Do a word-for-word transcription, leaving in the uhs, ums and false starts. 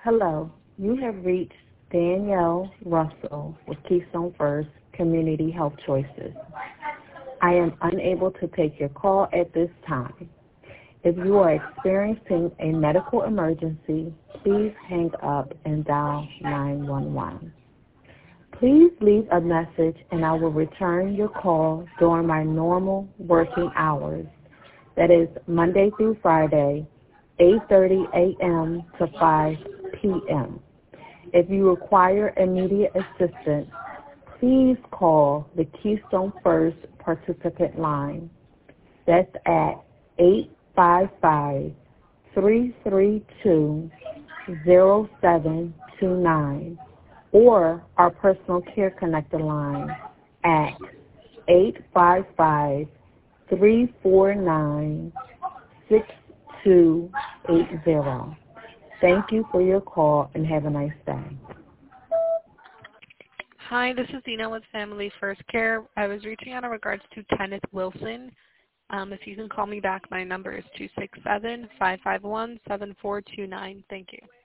Hello, you have reached Danielle Russell with Keystone First Community Health Choices. I am unable to take your call at this time. If you are experiencing a medical emergency, please hang up and dial nine one one. Please leave a message and I will return your call during my normal working hours. That is Monday through Friday, eight thirty a.m. to five p.m. If you require immediate assistance, please call the Keystone First participant line. That's at eight five five, three three two, zero seven two nine or our personal care connector line at eight five five, three four nine, six two eight zero. Thank you for your call and have a nice day. Hi, this is Dina with Family First Care. I was reaching out in regards to Kenneth Wilson. Um, if you can call me back, my number is two six seven, five five one, seven four two nine. Thank you.